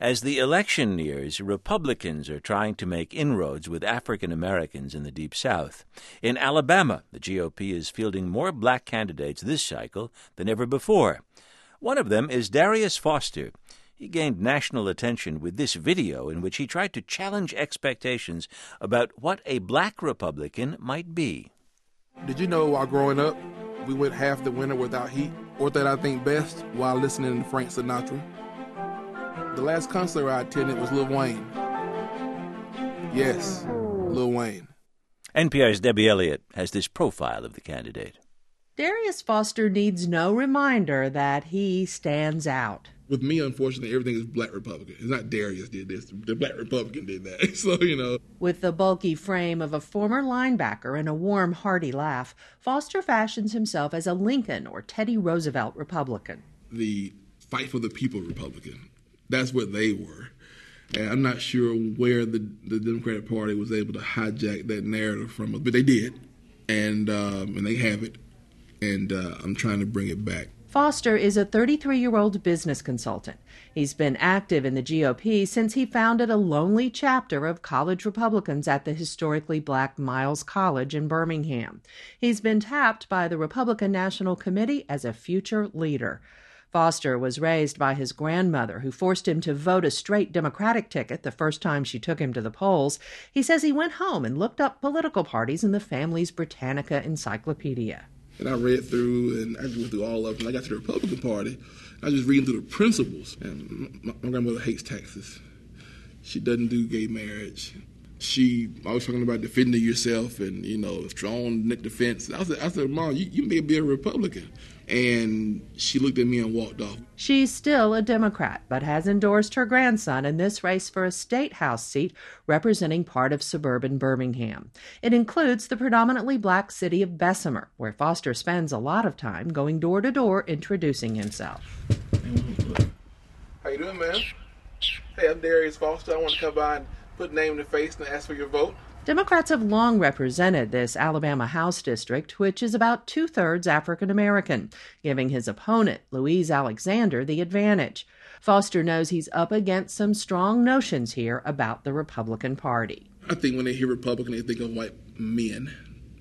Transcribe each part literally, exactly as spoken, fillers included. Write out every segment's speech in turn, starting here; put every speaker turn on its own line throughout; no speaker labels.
As the election nears, Republicans are trying to make inroads with African Americans in the Deep South. In Alabama, the G O P is fielding more black candidates this cycle than ever before. One of them is Darius Foster. He gained national attention with this video in which he tried to challenge expectations about what a black Republican might be.
Did you know while growing up, we went half the winter without heat, or that I think best while listening to Frank Sinatra? The last concert I attended was Lil Wayne. Yes, Lil Wayne.
N P R's Debbie Elliott has this profile of the candidate.
Darius Foster needs no reminder that he stands out.
With me, unfortunately, everything is black Republican. It's not Darius did this. The black Republican did that. So, you know.
With the bulky frame of a former linebacker and a warm, hearty laugh, Foster fashions himself as a Lincoln or Teddy Roosevelt Republican.
The fight for the people Republican. That's what they were. And I'm not sure where the, the Democratic Party was able to hijack that narrative from us, but they did. And, um, and they have it. And uh, I'm trying to bring it back.
Foster is a thirty-three-year-old business consultant. He's been active in the G O P since he founded a lonely chapter of college Republicans at the historically black Miles College in Birmingham. He's been tapped by the Republican National Committee as a future leader. Foster was raised by his grandmother, who forced him to vote a straight Democratic ticket the first time she took him to the polls. He says he went home and looked up political parties in the family's Britannica encyclopedia.
And I read through, and I went through all of them. I got to the Republican Party. I was just reading through the principles. And my, my grandmother hates taxes. She doesn't do gay marriage. She always talking about defending yourself and, you know, strong net defense. I said, I said, Mom, you, you may be a Republican. And she looked at me and walked off.
She's still a Democrat, but has endorsed her grandson in this race for a state house seat representing part of suburban Birmingham. It includes the predominantly black city of Bessemer, where Foster spends a lot of time going door to door introducing himself.
How you doing, man? Hey, I'm Darius Foster. I want to come by and put a name to face and ask for your vote.
Democrats have long represented this Alabama House district, which is about two-thirds African American, giving his opponent, Louise Alexander, the advantage. Foster knows he's up against some strong notions here about the Republican Party.
I think when they hear Republican, they think of white men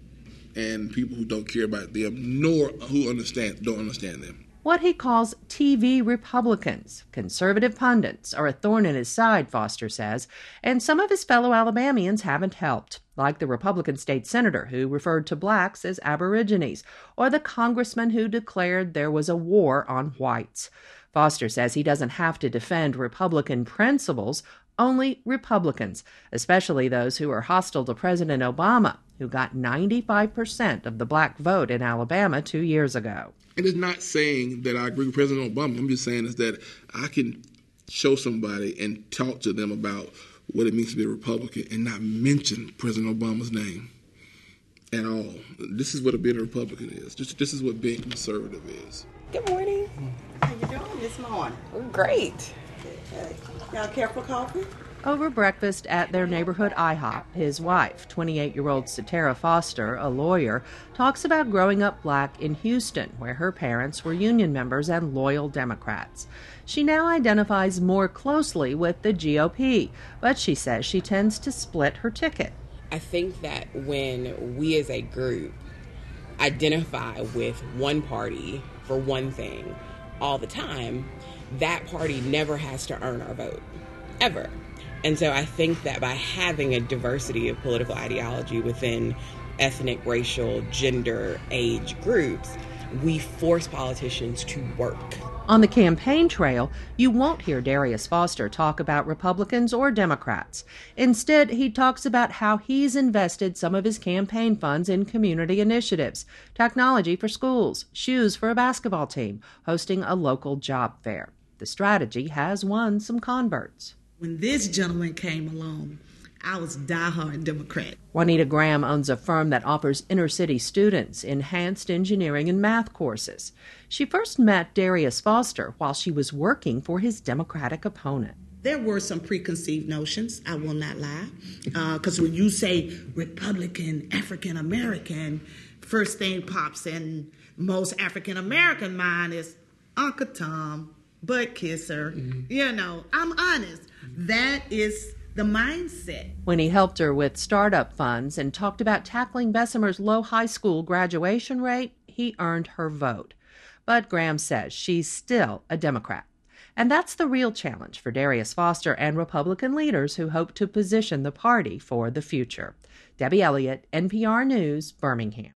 and people who don't care about them, nor who understand don't understand them.
What he calls T V Republicans, conservative pundits, are a thorn in his side, Foster says, and some of his fellow Alabamians haven't helped, like the Republican state senator who referred to blacks as aborigines, or the congressman who declared there was a war on whites. Foster says he doesn't have to defend Republican principles, only Republicans, especially those who are hostile to President Obama, who got ninety-five percent of the black vote in Alabama two years ago.
And it's not saying that I agree with President Obama. I'm just saying is that I can show somebody and talk to them about what it means to be a Republican and not mention President Obama's name at all. This is what a being a Republican is. This, this is what being conservative is.
Good morning. How you doing this morning?
Great.
Y'all care for coffee?
Over breakfast at their neighborhood I hop, his wife, twenty-eight-year-old Satara Foster, a lawyer, talks about growing up black in Houston, where her parents were union members and loyal Democrats. She now identifies more closely with the G O P, but she says she tends to split her ticket.
I think that when we as a group identify with one party for one thing all the time, that party never has to earn our vote, ever. And so I think that by having a diversity of political ideology within ethnic, racial, gender, age groups, we force politicians to work.
On the campaign trail, you won't hear Darius Foster talk about Republicans or Democrats. Instead, he talks about how he's invested some of his campaign funds in community initiatives, technology for schools, shoes for a basketball team, hosting a local job fair. The strategy has won some converts.
When this gentleman came along, I was diehard Democrat.
Juanita Graham owns a firm that offers inner-city students enhanced engineering and math courses. She first met Darius Foster while she was working for his Democratic opponent.
There were some preconceived notions, I will not lie, because uh, when you say Republican, African-American, first thing pops in most African-American mind is Uncle Tom, butt kisser. Mm-hmm. You know, I'm honest. That is the mindset.
When he helped her with startup funds and talked about tackling Bessemer's low high school graduation rate, he earned her vote. But Graham says she's still a Democrat. And that's the real challenge for Darius Foster and Republican leaders who hope to position the party for the future. Debbie Elliott, N P R News, Birmingham.